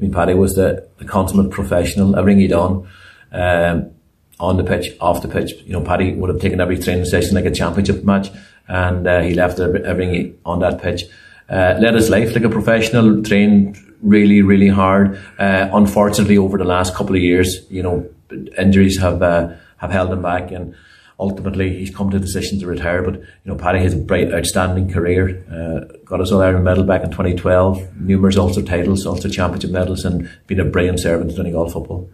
me, Paddy, was the consummate professional. Everything he done, on the pitch, off the pitch. You know, Paddy would have taken every training session like a championship match, and he left everything on that pitch. Led his life like a professional, trained really, really hard. Unfortunately, over the last couple of years, you know, injuries have held him back, and ultimately he's come to the decision to retire. But you know, Paddy has a bright, outstanding career. Got his All-Ireland medal back in 2012, numerous Ulster titles, Ulster Championship medals, and been a brilliant servant to Donegal football.